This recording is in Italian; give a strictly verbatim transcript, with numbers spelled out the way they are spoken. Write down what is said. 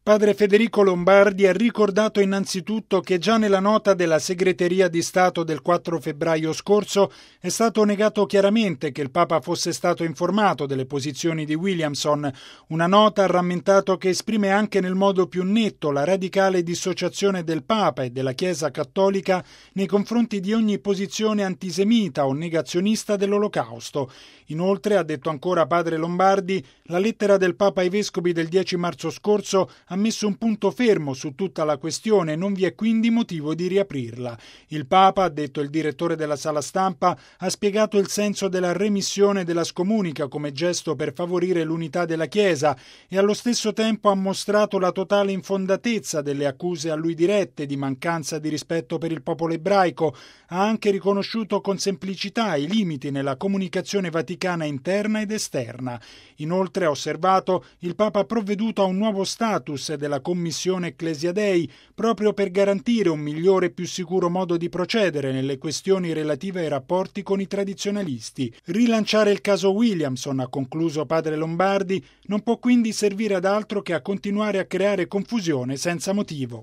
Padre Federico Lombardi ha ricordato innanzitutto che già nella nota della Segreteria di Stato del quattro febbraio scorso è stato negato chiaramente che il Papa fosse stato informato delle posizioni di Williamson. Una nota ha rammentato che esprime anche nel modo più netto la radicale dissociazione del Papa e della Chiesa Cattolica nei confronti di ogni posizione antisemita o negazionista dell'Olocausto. Inoltre, ha detto ancora Padre Lombardi, la lettera del Papa ai Vescovi del dieci marzo scorso ha messo un punto fermo su tutta la questione e non vi è quindi motivo di riaprirla. Il Papa, ha detto il direttore della sala stampa, ha spiegato il senso della remissione della scomunica come gesto per favorire l'unità della Chiesa e allo stesso tempo ha mostrato la totale infondatezza delle accuse a lui dirette di mancanza di rispetto per il popolo ebraico. Ha anche riconosciuto con semplicità i limiti nella comunicazione vaticana interna ed esterna. Inoltre, ha osservato, il Papa ha provveduto a un nuovo status della Commissione Ecclesia Dei proprio per garantire un migliore e più sicuro modo di procedere nelle questioni relative ai rapporti con i tradizionalisti. Rilanciare il caso Williamson, ha concluso Padre Lombardi, non può quindi servire ad altro che a continuare a creare confusione senza motivo.